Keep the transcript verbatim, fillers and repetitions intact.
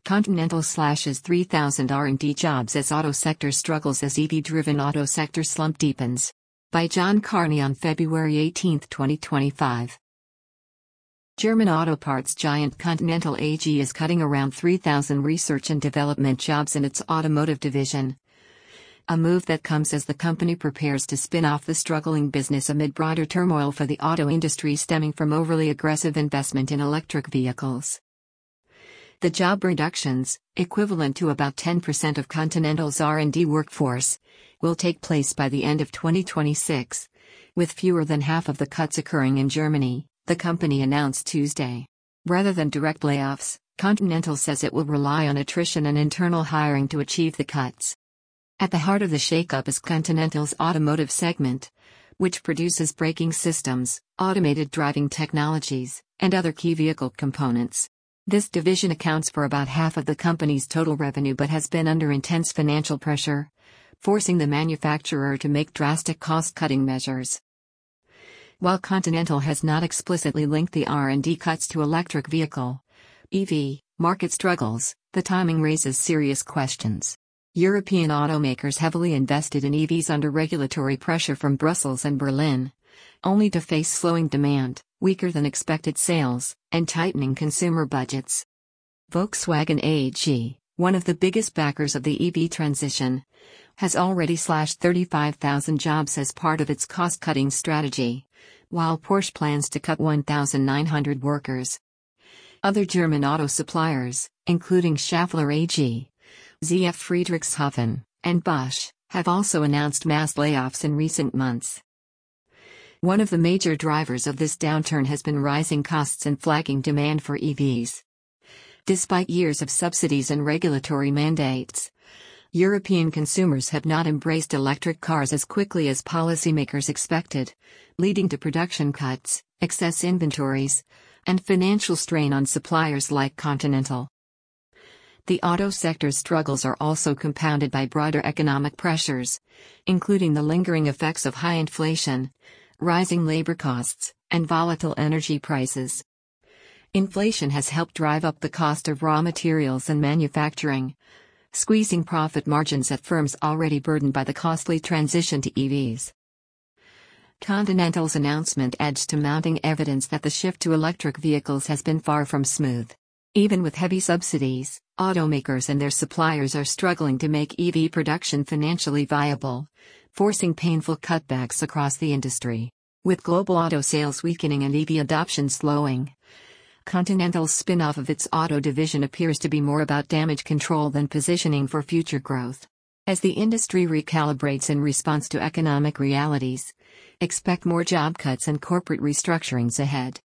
Continental slashes three thousand R and D jobs as auto sector struggles as E V-driven auto sector slump deepens. By John Carney on February eighteenth, twenty twenty-five. German auto parts giant Continental A G is cutting around three thousand research and development jobs in its automotive division. A move that comes as the company prepares to spin off the struggling business amid broader turmoil for the auto industry stemming from overly aggressive investment in electric vehicles. The job reductions, equivalent to about ten percent of Continental's R and D workforce, will take place by the end of twenty twenty-six, with fewer than half of the cuts occurring in Germany, the company announced Tuesday. Rather than direct layoffs, Continental says it will rely on attrition and internal hiring to achieve the cuts. At the heart of the shakeup is Continental's automotive segment, which produces braking systems, automated driving technologies, and other key vehicle components. This division accounts for about half of the company's total revenue but has been under intense financial pressure, forcing the manufacturer to make drastic cost-cutting measures. While Continental has not explicitly linked the R and D cuts to electric vehicle (E V) market struggles, the timing raises serious questions. European automakers heavily invested in E Vs under regulatory pressure from Brussels and Berlin, only to face slowing demand, weaker than expected sales, and tightening consumer budgets. Volkswagen A G, one of the biggest backers of the E V transition, has already slashed thirty-five thousand jobs as part of its cost-cutting strategy, while Porsche plans to cut one thousand nine hundred workers. Other German auto suppliers, including Schaeffler A G, Z F Friedrichshafen, and Bosch, have also announced mass layoffs in recent months. One of the major drivers of this downturn has been rising costs and flagging demand for E Vs. Despite years of subsidies and regulatory mandates, European consumers have not embraced electric cars as quickly as policymakers expected, leading to production cuts, excess inventories, and financial strain on suppliers like Continental. The auto sector's struggles are also compounded by broader economic pressures, including the lingering effects of high inflation, rising labor costs, and volatile energy prices. Inflation has helped drive up the cost of raw materials and manufacturing, squeezing profit margins at firms already burdened by the costly transition to E Vs. Continental's announcement adds to mounting evidence that the shift to electric vehicles has been far from smooth. Even with heavy subsidies, automakers and their suppliers are struggling to make E V production financially viable, forcing painful cutbacks across the industry. With global auto sales weakening and E V adoption slowing, Continental's spin-off of its auto division appears to be more about damage control than positioning for future growth. As the industry recalibrates in response to economic realities, expect more job cuts and corporate restructurings ahead.